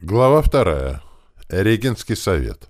Глава 2. Регенский совет.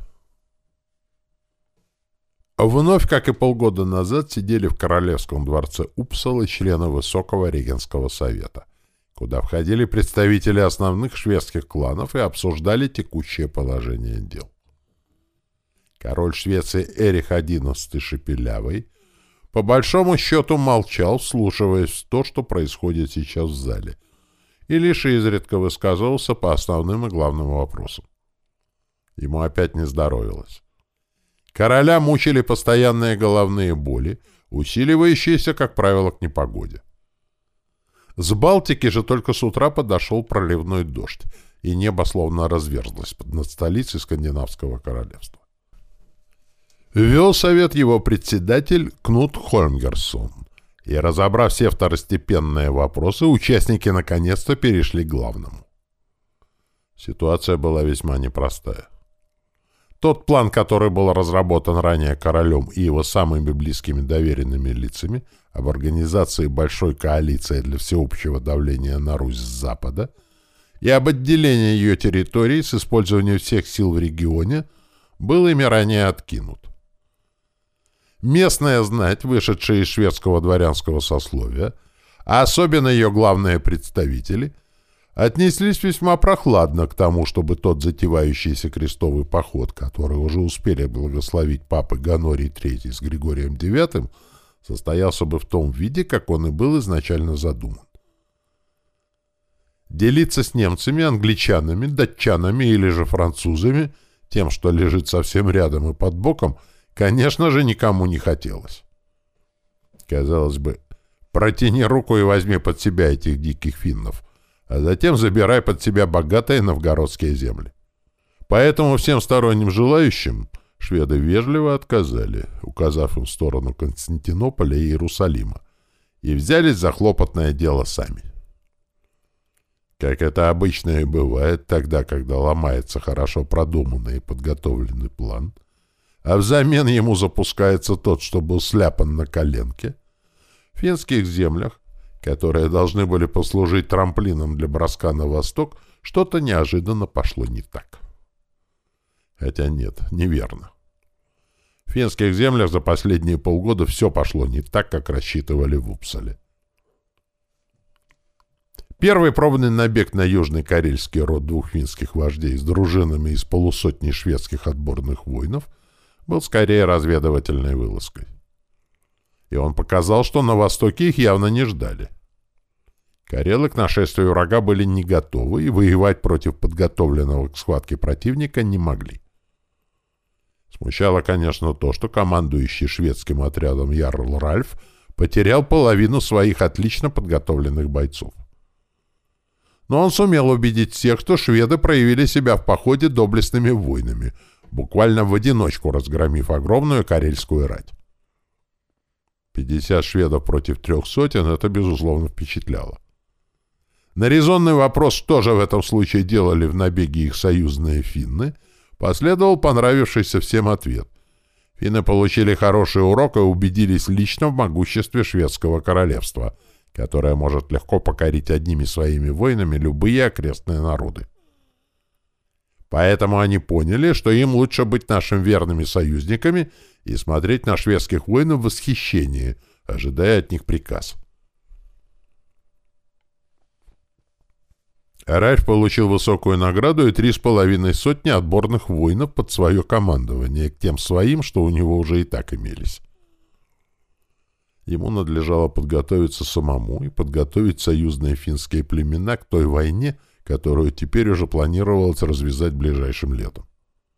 Вновь, как и полгода назад, сидели в королевском дворце Упсалы члены Высокого Регенского совета, куда входили представители основных шведских кланов и обсуждали текущее положение дел. Король Швеции Эрих XI Шепелявый по большому счету молчал, вслушиваясь в то, что происходит сейчас в зале, и лишь изредка высказывался по основным и главным вопросам. Ему опять не здоровилось. Короля мучили постоянные головные боли, усиливающиеся, как правило, к непогоде. С Балтики же только с утра подошел проливной дождь, и небо словно разверзлось над столицей Скандинавского королевства. Вел совет его председатель Кнут Хольмгерсон. И, разобрав все второстепенные вопросы, участники наконец-то перешли к главному. Ситуация была весьма непростая. Тот план, который был разработан ранее королем и его самыми близкими доверенными лицами об организации большой коалиции для всеобщего давления на Русь с запада и об отделении ее территорий с использованием всех сил в регионе, был ими ранее откинут. Местная знать, вышедшая из шведского дворянского сословия, а особенно ее главные представители, отнеслись весьма прохладно к тому, чтобы тот затевающийся крестовый поход, который уже успели благословить папы Ганорий III с Григорием IX, состоялся бы в том виде, как он и был изначально задуман. Делиться с немцами, англичанами, датчанами или же французами, тем, что лежит совсем рядом и под боком, конечно же, никому не хотелось. Казалось бы, протяни руку и возьми под себя этих диких финнов, а затем забирай под себя богатые новгородские земли. Поэтому всем сторонним желающим шведы вежливо отказали, указав им в сторону Константинополя и Иерусалима, и взялись за хлопотное дело сами. Как это обычно и бывает тогда, когда ломается хорошо продуманный и подготовленный план, а взамен ему запускается тот, что был сляпан на коленке, в финских землях, которые должны были послужить трамплином для броска на восток, что-то неожиданно пошло не так. Хотя нет, неверно. В финских землях за последние полгода все пошло не так, как рассчитывали в Упсале. Первый пробный набег на южный карельский род двух финских вождей с дружинами из полусотни шведских отборных воинов был скорее разведывательной вылазкой. И он показал, что на востоке их явно не ждали. Карелы к нашествию врага были не готовы и воевать против подготовленного к схватке противника не могли. Смущало, конечно, то, что командующий шведским отрядом Ярл Ральф потерял половину своих отлично подготовленных бойцов. Но он сумел убедить всех, что шведы проявили себя в походе доблестными воинами, буквально в одиночку разгромив огромную карельскую рать. 50 шведов против 300 — это, безусловно, впечатляло. На резонный вопрос, что же в этом случае делали в набеге их союзные финны, последовал понравившийся всем ответ. Финны получили хороший урок и убедились лично в могуществе шведского королевства, которое может легко покорить одними своими воинами любые окрестные народы. Поэтому они поняли, что им лучше быть нашими верными союзниками и смотреть на шведских воинов в восхищении, ожидая от них приказ. Ральф получил высокую награду и 3,5 отборных воинов под свое командование к тем своим, что у него уже и так имелись. Ему надлежало подготовиться самому и подготовить союзные финские племена к той войне, которую теперь уже планировалось развязать ближайшим летом.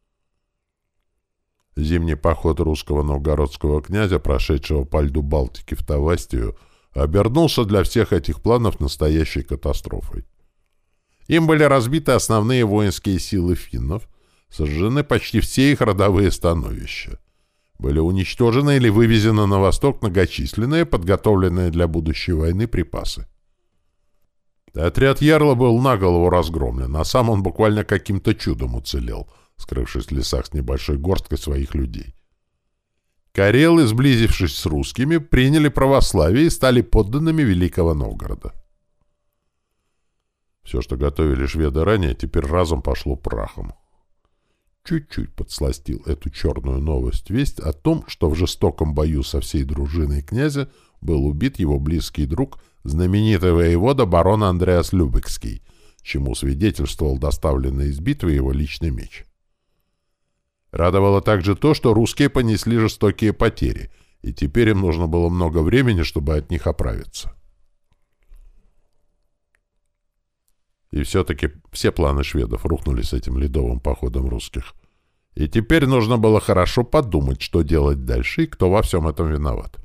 Зимний поход русского новгородского князя, прошедшего по льду Балтики в Тавастию, обернулся для всех этих планов настоящей катастрофой. Им были разбиты основные воинские силы финнов, сожжены почти все их родовые становища. Были уничтожены или вывезены на восток многочисленные, подготовленные для будущей войны припасы. Отряд Ярла был наголову разгромлен, а сам он буквально каким-то чудом уцелел, скрывшись в лесах с небольшой горсткой своих людей. Карелы, сблизившись с русскими, приняли православие и стали подданными Великого Новгорода. Все, что готовили шведы ранее, теперь разом пошло прахом. Чуть-чуть подсластил эту черную новость весть о том, что в жестоком бою со всей дружиной князя был убит его близкий друг, знаменитый воевода барон Андреас Любекский, чему свидетельствовал доставленный из битвы его личный меч. Радовало также то, что русские понесли жестокие потери, и теперь им нужно было много времени, чтобы от них оправиться. И все-таки все планы шведов рухнули с этим ледовым походом русских. И теперь нужно было хорошо подумать, что делать дальше и кто во всем этом виноват.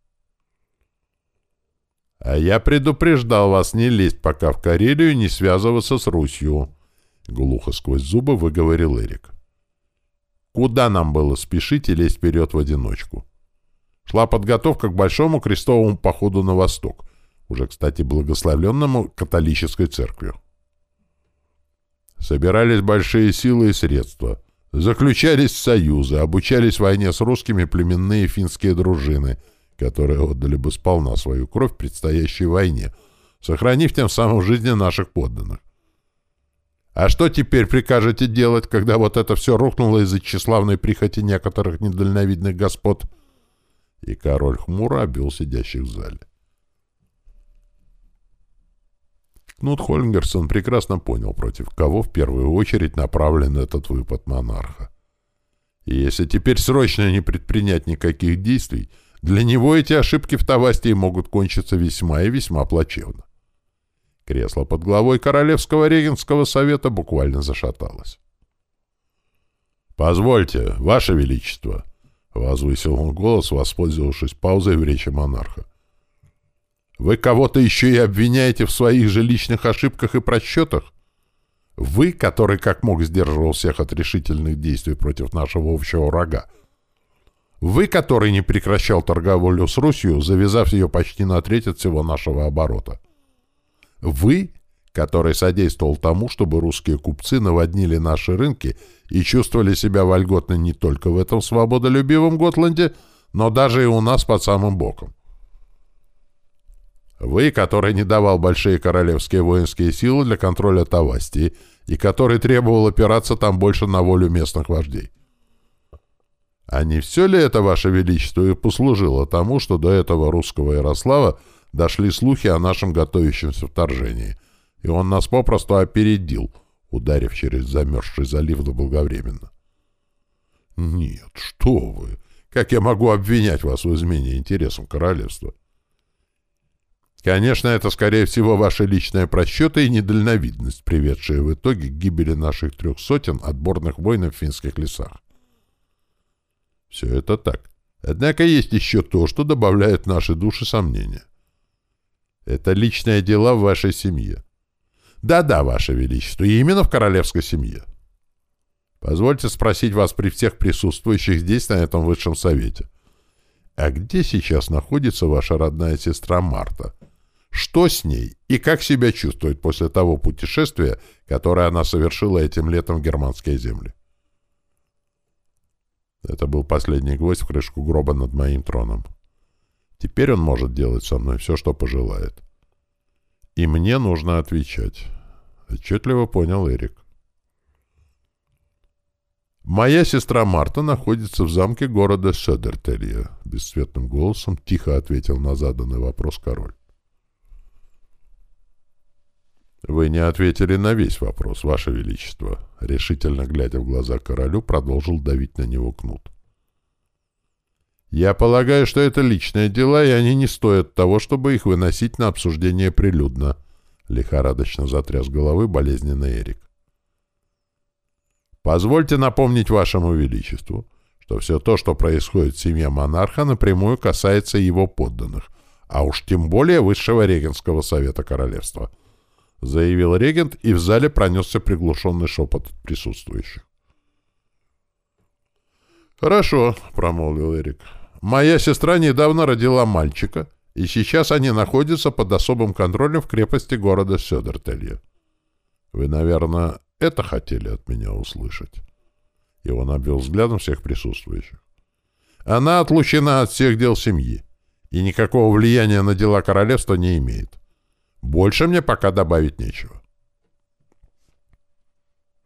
«А я предупреждал вас не лезть пока в Карелию и не связываться с Русью», — глухо сквозь зубы выговорил Эрик. «Куда нам было спешить и лезть вперед в одиночку? Шла подготовка к большому крестовому походу на восток, уже, кстати, благословленному католической церковью. Собирались большие силы и средства, заключались союзы, обучались войне с русскими племенные финские дружины, которые отдали бы сполна свою кровь в предстоящей войне, сохранив тем самым жизни наших подданных. А что теперь прикажете делать, когда вот это все рухнуло из-за тщеславной прихоти некоторых недальновидных господ?» И король хмуро обвел сидящих в зале. Кнут Хольмгерсон прекрасно понял, против кого в первую очередь направлен этот выпад монарха. И если теперь срочно не предпринять никаких действий, для него эти ошибки в Тавастии могут кончиться весьма и весьма плачевно. Кресло под главой Королевского регентского совета буквально зашаталось. «Позвольте, Ваше Величество!» — возвысил он голос, воспользовавшись паузой в речи монарха. «Вы кого-то еще и обвиняете в своих же личных ошибках и просчетах? Вы, который как мог сдерживал всех от решительных действий против нашего общего врага? Вы, который не прекращал торговлю с Русью, завязав ее почти на треть от всего нашего оборота? Вы, который содействовал тому, чтобы русские купцы наводнили наши рынки и чувствовали себя вольготно не только в этом свободолюбивом Готланде, но даже и у нас под самым боком? Вы, который не давал большие королевские воинские силы для контроля Тавастии и который требовал опираться там больше на волю местных вождей? А не все ли это, Ваше Величество, и послужило тому, что до этого русского Ярослава дошли слухи о нашем готовящемся вторжении, и он нас попросту опередил, ударив через замерзший залив заблаговременно? Нет, что вы! Как я могу обвинять вас в измене интересам королевства? Конечно, это, скорее всего, ваши личные просчеты и недальновидность, приведшие в итоге к гибели наших 300 отборных воинов в финских лесах. Все это так. Однако есть еще то, что добавляет в наши души сомнения. Это личные дела в вашей семье. Да-да, Ваше Величество, и именно в королевской семье. Позвольте спросить вас при всех присутствующих здесь, на этом высшем совете. А где сейчас находится ваша родная сестра Марта? Что с ней и как себя чувствует после того путешествия, которое она совершила этим летом в германские земли? Это был последний гвоздь в крышку гроба над моим троном. Теперь он может делать со мной все, что пожелает. И мне нужно отвечать. Отчетливо понял Эрик. «Моя сестра Марта находится в замке города Södertälje», — бесцветным голосом тихо ответил на заданный вопрос король. «Вы не ответили на весь вопрос, Ваше Величество», — решительно глядя в глаза королю, продолжил давить на него Кнут. «Я полагаю, что это личные дела, и они не стоят того, чтобы их выносить на обсуждение прилюдно», — лихорадочно затряс головой болезненный Эрик. «Позвольте напомнить Вашему Величеству, что все то, что происходит в семье монарха, напрямую касается его подданных, а уж тем более Высшего регентского совета королевства», — заявил регент, и в зале пронесся приглушенный шепот от присутствующих. «Хорошо», — промолвил Эрик. «Моя сестра недавно родила мальчика, и сейчас они находятся под особым контролем в крепости города Södertälje. Вы, наверное, это хотели от меня услышать?» И он обвел взглядом всех присутствующих. «Она отлучена от всех дел семьи, и никакого влияния на дела королевства не имеет. Больше мне пока добавить нечего».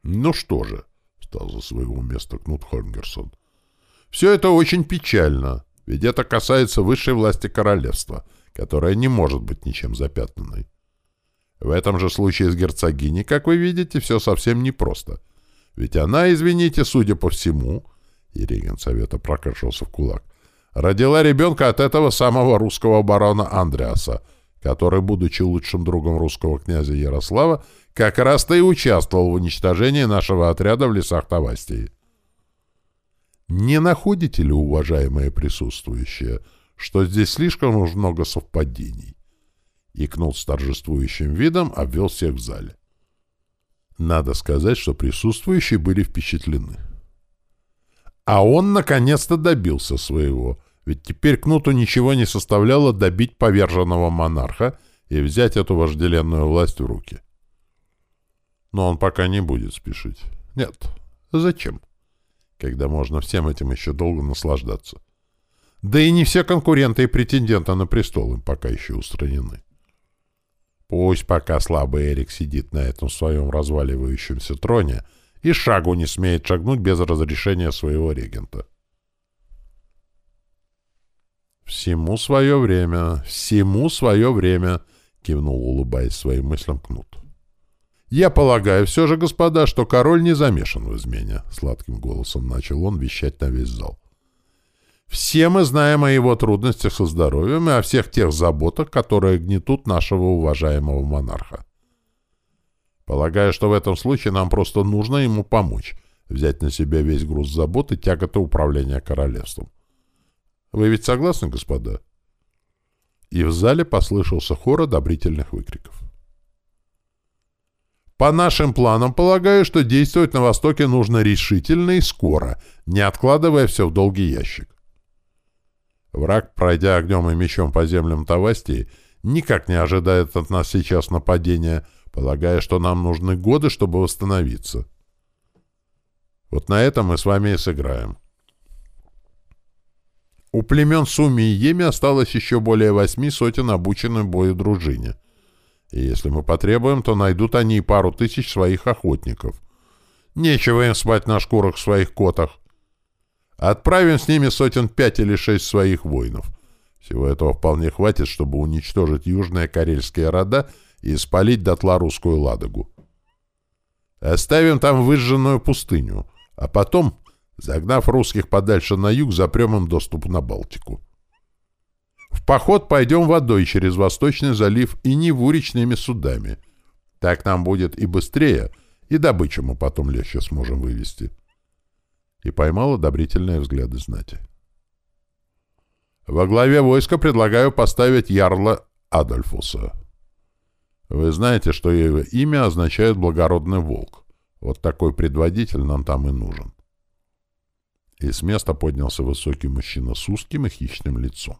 Ну что же, — встал за своего места Кнут Хольмгерсон, — все это очень печально, ведь это касается высшей власти королевства, которая не может быть ничем запятнанной. В этом же случае с герцогиней, как вы видите, все совсем непросто. Ведь она, извините, судя по всему, и регент совета прокашлялся в кулак, родила ребенка от этого самого русского барона Андреаса, который, будучи лучшим другом русского князя Ярослава, как раз-то и участвовал в уничтожении нашего отряда в лесах Тавастии. Не находите ли, уважаемые присутствующие, что здесь слишком уж много совпадений? И Кнут с торжествующим видом обвел всех в зале. Надо сказать, что присутствующие были впечатлены. А он наконец-то добился своего, ведь теперь Кнуту ничего не составляло добить поверженного монарха и взять эту вожделенную власть в руки. Но он пока не будет спешить. Нет, зачем? Когда можно всем этим еще долго наслаждаться. Да и не все конкуренты и претенденты на престол им пока еще устранены. Пусть пока слабый Эрик сидит на этом своем разваливающемся троне и шагу не смеет шагнуть без разрешения своего регента. «Всему свое время, всему свое время», — кивнул, улыбаясь своим мыслям, Кнут. «Я полагаю все же, господа, что король не замешан в измене», — сладким голосом начал он вещать на весь зал. «Все мы знаем о его трудностях со здоровьем и о всех тех заботах, которые гнетут нашего уважаемого монарха. Полагаю, что в этом случае нам просто нужно ему помочь, взять на себя весь груз забот и тяготы управления королевством. Вы ведь согласны, господа?» И в зале послышался хор одобрительных выкриков. «По нашим планам, полагаю, что действовать на Востоке нужно решительно и скоро, не откладывая все в долгий ящик. Враг, пройдя огнем и мечом по землям Тавастии, никак не ожидает от нас сейчас нападения, полагая, что нам нужны годы, чтобы восстановиться. Вот на этом мы с вами и сыграем. У племен Суми и Йеми осталось еще более 8 сотен обученной бою дружине. И если мы потребуем, то найдут они и пару тысяч своих охотников. Нечего им спать на шкурах в своих котах. Отправим с ними 5 или 6 своих воинов. Всего этого вполне хватит, чтобы уничтожить южные карельские рода и спалить дотла русскую Ладогу. Оставим там выжженную пустыню, а потом, загнав русских подальше на юг, запрем им доступ на Балтику. В поход пойдем водой через Восточный залив и Неву речными судами. Так нам будет и быстрее, и добычу мы потом легче сможем вывести». И поймал одобрительные взгляды знати. «Во главе войска предлагаю поставить ярла Адольфуса. Вы знаете, что его имя означает «благородный волк». Вот такой предводитель нам там и нужен». И с места поднялся высокий мужчина с узким и хищным лицом.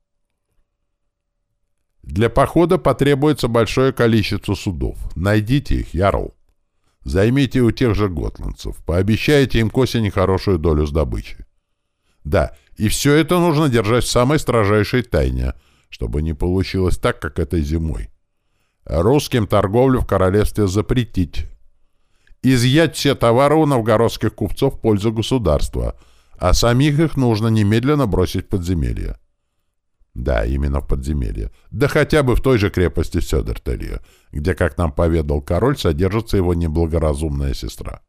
«Для похода потребуется большое количество судов. Найдите их, ярл. Займите у тех же готландцев. Пообещайте им к осени хорошую долю с добычи. Да, и все это нужно держать в самой строжайшей тайне, чтобы не получилось так, как этой зимой. Русским торговлю в королевстве запретить. Изъять все товары у новгородских купцов в пользу государства, а самих их нужно немедленно бросить в подземелье. Да, именно в подземелье. Да хотя бы в той же крепости Сёдертелье, где, как нам поведал король, содержится его неблагоразумная сестра.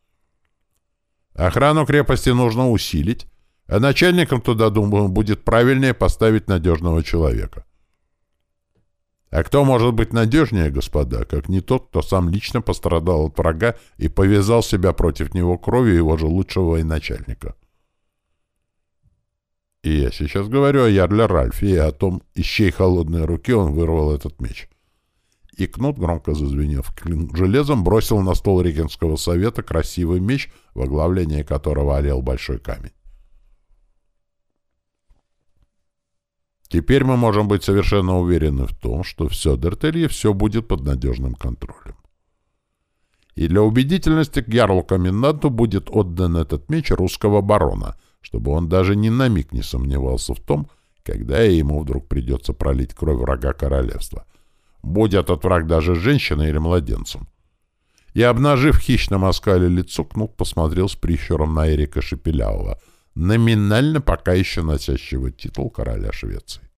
Охрану крепости нужно усилить, а начальником туда, думаю, будет правильнее поставить надежного человека. А кто может быть надежнее, господа, как не тот, кто сам лично пострадал от врага и повязал себя против него кровью его же лучшего военачальника? И я сейчас говорю о ярле Ральфе и о том, из чьей холодной руки он вырвал этот меч. И Кнут, громко зазвенев железом, бросил на стол регентского совета красивый меч, во главлении которого олел большой камень. Теперь мы можем быть совершенно уверены в том, что в Сёдертелье все будет под надежным контролем. И для убедительности к ярлу-коменданту будет отдан этот меч русского барона, чтобы он даже ни на миг не сомневался в том, когда ему вдруг придется пролить кровь врага королевства. Будь этот враг даже женщиной или младенцем. и, обнажив в хищном оскале лицо, Кнут посмотрел с прищуром на Эрика Шепелявого, номинально пока еще носящего титул короля Швеции.